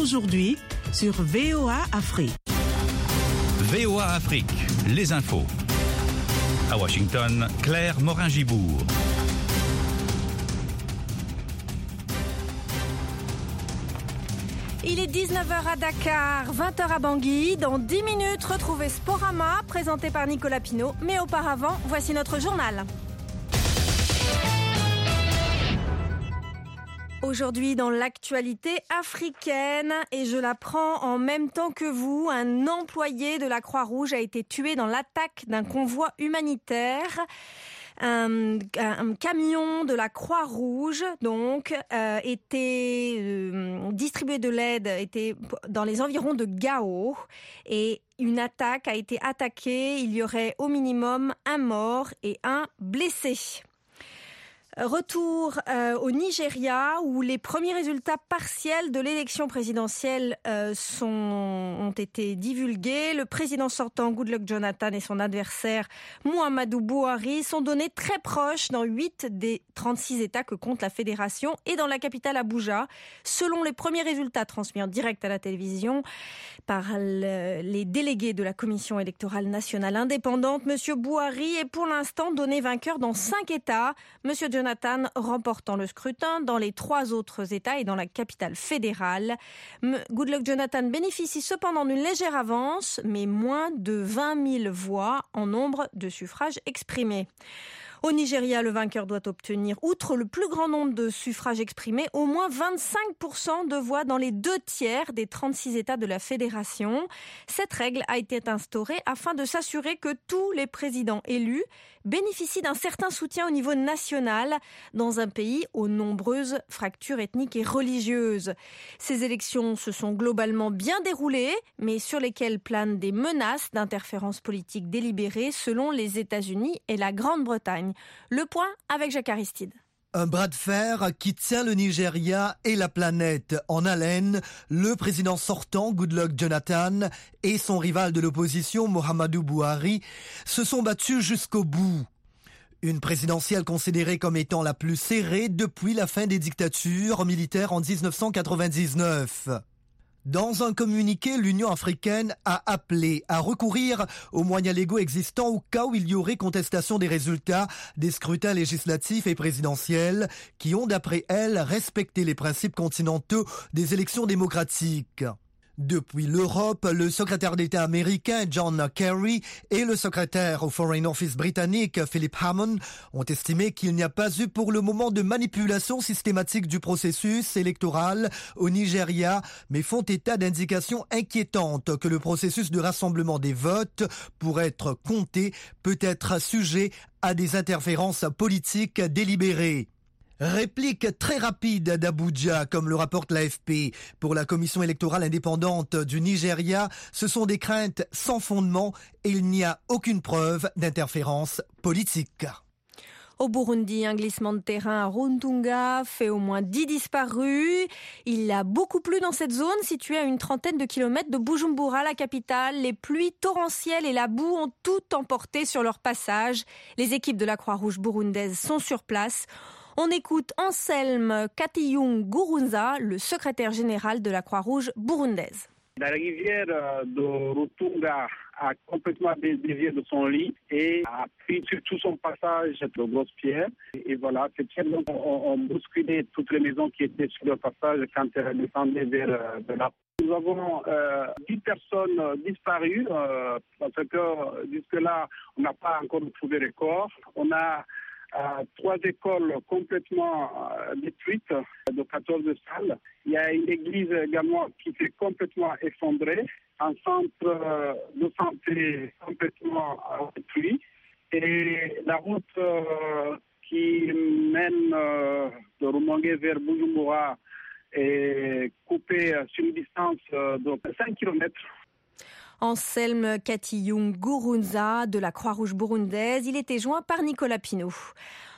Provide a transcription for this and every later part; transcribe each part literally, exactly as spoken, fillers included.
aujourd'hui sur V O A Afrique. V O A Afrique, les infos. À Washington, Claire Morin-Gibourg. Il est dix-neuf heures à Dakar, vingt heures à Bangui. Dans dix minutes, retrouvez Sporama, présenté par Nicolas Pinault. Mais auparavant, voici notre journal. Aujourd'hui, dans l'actualité africaine, et je l'apprends en même temps que vous, un employé de la Croix-Rouge a été tué dans l'attaque d'un convoi humanitaire. Un, un camion de la Croix-Rouge donc euh, était euh, distribué de l'aide était dans les environs de Gao et une attaque a été attaquée. Il y aurait au minimum un mort et un blessé. Retour euh, au Nigeria où les premiers résultats partiels de l'élection présidentielle euh, sont, ont été divulgués. Le président sortant Goodluck Jonathan et son adversaire Muhammadu Buhari sont donnés très proches dans huit des trente-six États que compte la fédération et dans la capitale Abuja. Selon les premiers résultats transmis en direct à la télévision par le, les délégués de la Commission électorale nationale indépendante, Monsieur Buhari est pour l'instant donné vainqueur dans cinq États. Monsieur Jonathan Jonathan remportant le scrutin dans les trois autres États et dans la capitale fédérale. Goodluck Jonathan bénéficie cependant d'une légère avance, mais moins de vingt mille voix en nombre de suffrages exprimés. Au Nigeria, le vainqueur doit obtenir, outre le plus grand nombre de suffrages exprimés, au moins vingt-cinq pour cent de voix dans les deux tiers des trente-six États de la fédération. Cette règle a été instaurée afin de s'assurer que tous les présidents élus bénéficient d'un certain soutien au niveau national dans un pays aux nombreuses fractures ethniques et religieuses. Ces élections se sont globalement bien déroulées, mais sur lesquelles planent des menaces d'interférence politique délibérée selon les États-Unis et la Grande-Bretagne. Le point avec Jacques Aristide. Un bras de fer qui tient le Nigeria et la planète en haleine. Le président sortant, Goodluck Jonathan, et son rival de l'opposition, Muhammadu Buhari, se sont battus jusqu'au bout. Une présidentielle considérée comme étant la plus serrée depuis la fin des dictatures militaires en dix-neuf cent quatre-vingt-dix-neuf. Dans un communiqué, l'Union africaine a appelé à recourir aux moyens légaux existants au cas où il y aurait contestation des résultats des scrutins législatifs et présidentiels qui ont, d'après elle, respecté les principes continentaux des élections démocratiques. Depuis l'Europe, le secrétaire d'État américain John Kerry et le secrétaire au Foreign Office britannique Philip Hammond ont estimé qu'il n'y a pas eu pour le moment de manipulation systématique du processus électoral au Nigeria, mais font état d'indications inquiétantes que le processus de rassemblement des votes pour être compté peut être sujet à des interférences politiques délibérées. Réplique très rapide d'Abuja, comme le rapporte l'A F P. Pour la commission électorale indépendante du Nigeria, ce sont des craintes sans fondement et il n'y a aucune preuve d'interférence politique. Au Burundi, un glissement de terrain à Runtunga fait au moins dix disparus. Il a beaucoup plu dans cette zone située à une trentaine de kilomètres de Bujumbura, la capitale. Les pluies torrentielles et la boue ont tout emporté sur leur passage. Les équipes de la Croix-Rouge burundaise sont sur place. On écoute Anselme Katiyung Gurunza, le secrétaire général de la Croix-Rouge burundaise. La rivière de Rutunga a complètement dévié de son lit et a pris sur tout son passage de grosses pierres. Et voilà, ces pierres ont, ont bousculé toutes les maisons qui étaient sur le passage quand elles descendaient vers de là. Nous avons euh, dix personnes disparues euh, parce que jusque-là, on n'a pas encore trouvé les corps. On a Euh, trois écoles complètement euh, détruites de quatorze salles. Il y a une église également qui s'est complètement effondrée, un centre euh, de santé complètement euh, détruit et la route euh, qui mène euh, de Rumongue vers Bujumbura est coupée sur une distance euh, de cinq kilomètres. Anselme Katiyung Gurunza de la Croix-Rouge burundaise. Il était joint par Nicolas Pinault.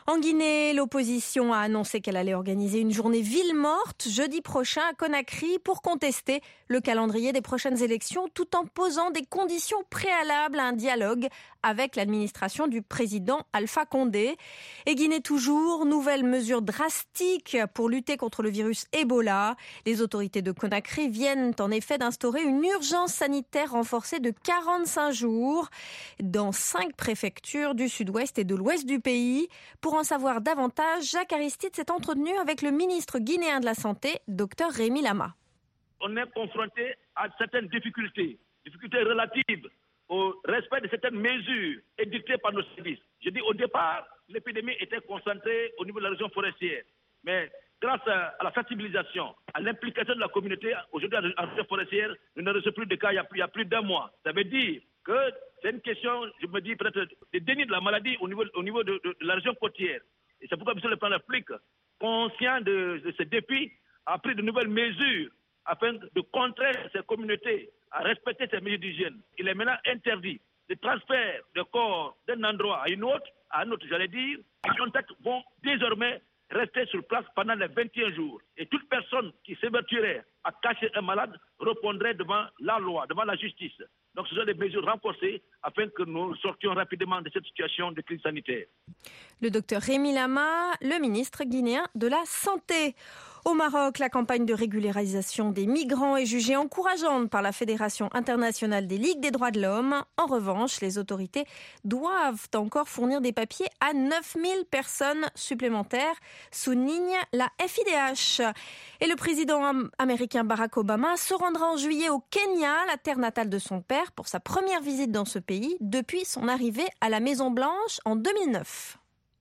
En Guinée, l'opposition a annoncé qu'elle allait organiser une journée ville morte jeudi prochain à Conakry pour contester le calendrier des prochaines élections tout en posant des conditions préalables à un dialogue avec l'administration du président Alpha Condé. Et Guinée toujours, nouvelles mesures drastiques pour lutter contre le virus Ebola. Les autorités de Conakry viennent en effet d'instaurer une urgence sanitaire renforcée de quarante-cinq jours dans cinq préfectures du sud-ouest et de l'ouest du pays. Pour en savoir davantage, Jacques Aristide s'est entretenu avec le ministre guinéen de la Santé, docteur Rémi Lama. On est confronté à certaines difficultés, difficultés relatives au respect de certaines mesures édictées par nos services. Je dis au départ, l'épidémie était concentrée au niveau de la région forestière. Mais grâce à la sensibilisation, à l'implication de la communauté, aujourd'hui en région forestière, nous ne recevons plus de cas il y a plus, il y a plus d'un mois. Ça veut dire que c'est une question, je me dis peut-être, de déni de la maladie au niveau, au niveau de, de, de la région côtière. Et c'est pourquoi M. le Président de la République, conscient de, de ce défi, a pris de nouvelles mesures afin de contraindre ces communautés à respecter ces mesures d'hygiène. Il est maintenant interdit de transfert de corps d'un endroit à une autre, à un autre, j'allais dire. Les contacts vont désormais rester sur place pendant les vingt et un jours. Et toute personne qui s'évertuerait à cacher un malade répondrait devant la loi, devant la justice. Donc ce sont des mesures renforcées afin que nous sortions rapidement de cette situation de crise sanitaire. Le docteur Rémi Lama, le ministre guinéen de la Santé. Au Maroc, la campagne de régularisation des migrants est jugée encourageante par la Fédération internationale des ligues des droits de l'homme. En revanche, les autorités doivent encore fournir des papiers à neuf mille personnes supplémentaires, souligne la F I D H. Et le président américain Barack Obama se rendra en juillet au Kenya, la terre natale de son père, pour sa première visite dans ce pays depuis son arrivée à la Maison-Blanche en deux mille neuf.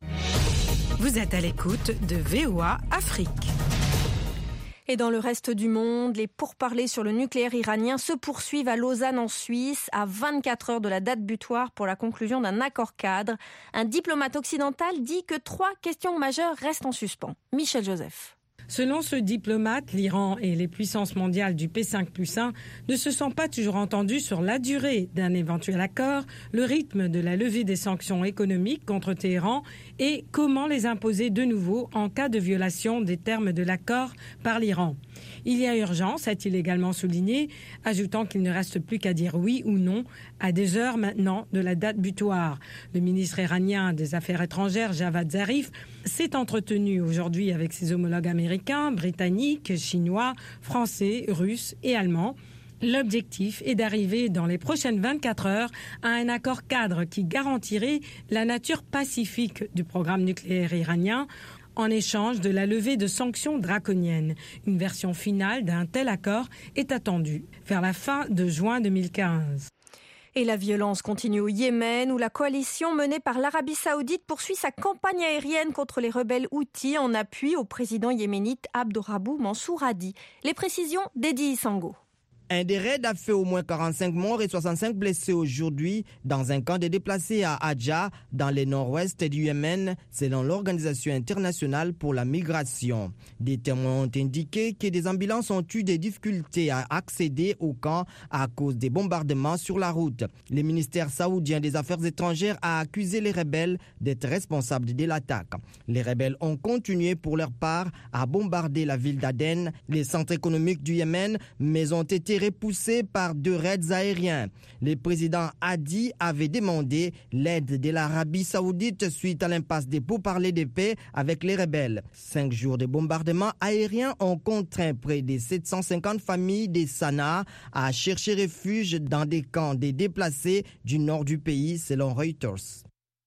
Vous êtes à l'écoute de V O A Afrique. Et dans le reste du monde, les pourparlers sur le nucléaire iranien se poursuivent à Lausanne en Suisse, à vingt-quatre heures de la date butoir pour la conclusion d'un accord cadre. Un diplomate occidental dit que trois questions majeures restent en suspens. Michel Joseph. Selon ce diplomate, l'Iran et les puissances mondiales du P cinq plus un ne se sont pas toujours entendus sur la durée d'un éventuel accord, le rythme de la levée des sanctions économiques contre Téhéran et comment les imposer de nouveau en cas de violation des termes de l'accord par l'Iran. Il y a urgence, a-t-il également souligné, ajoutant qu'il ne reste plus qu'à dire oui ou non à des heures maintenant de la date butoir. Le ministre iranien des Affaires étrangères, Javad Zarif, s'est entretenu aujourd'hui avec ses homologues américains, britanniques, chinois, français, russes et allemands. L'objectif est d'arriver dans les prochaines vingt-quatre heures à un accord cadre qui garantirait la nature pacifique du programme nucléaire iranien en échange de la levée de sanctions draconiennes. Une version finale d'un tel accord est attendue vers la fin de juin deux mille quinze. Et la violence continue au Yémen, où la coalition menée par l'Arabie Saoudite poursuit sa campagne aérienne contre les rebelles Houthis en appui au président yéménite Abdurrabou Mansour Hadi. Les précisions d'Edi Sango. Un des raids a fait au moins quarante-cinq morts et soixante-cinq blessés aujourd'hui dans un camp de déplacés à Adja, dans le nord-ouest du Yémen, selon l'Organisation internationale pour la migration. Des témoins ont indiqué que des ambulances ont eu des difficultés à accéder au camp à cause des bombardements sur la route. Le ministère saoudien des Affaires étrangères a accusé les rebelles d'être responsables de l'attaque. Les rebelles ont continué pour leur part à bombarder la ville d'Aden, les centres économiques du Yémen, mais ont été repoussés par deux raids aériens. Le président Hadi avait demandé l'aide de l'Arabie Saoudite suite à l'impasse des pourparlers de paix avec les rebelles. Cinq jours de bombardements aériens ont contraint près de sept cent cinquante familles de Sanaa à chercher refuge dans des camps des déplacés du nord du pays, selon Reuters.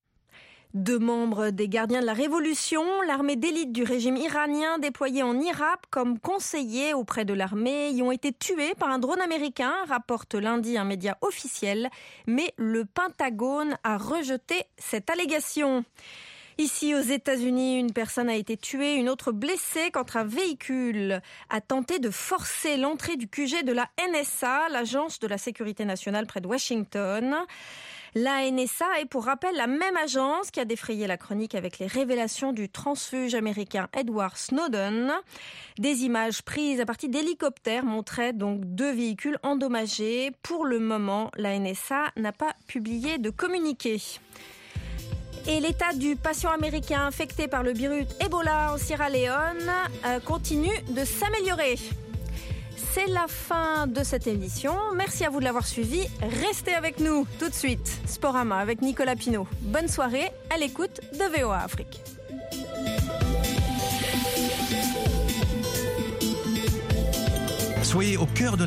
Deux membres des gardiens de la Révolution, l'armée d'élite du régime iranien déployée en Irak comme conseiller auprès de l'armée, y ont été tués par un drone américain, rapporte lundi un média officiel. Mais le Pentagone a rejeté cette allégation. Ici, aux États-Unis, une personne a été tuée, une autre blessée quand un véhicule a tenté de forcer l'entrée du Q G de la N S A, l'agence de la sécurité nationale près de Washington. La N S A est pour rappel la même agence qui a défrayé la chronique avec les révélations du transfuge américain Edward Snowden. Des images prises à partir d'hélicoptères montraient donc deux véhicules endommagés. Pour le moment, la N S A n'a pas publié de communiqué. Et l'état du patient américain infecté par le virus Ebola en Sierra Leone euh, continue de s'améliorer. C'est la fin de cette émission. Merci à vous de l'avoir suivi. Restez avec nous tout de suite. Sporama avec Nicolas Pinault. Bonne soirée à l'écoute de V O A Afrique. Soyez au cœur de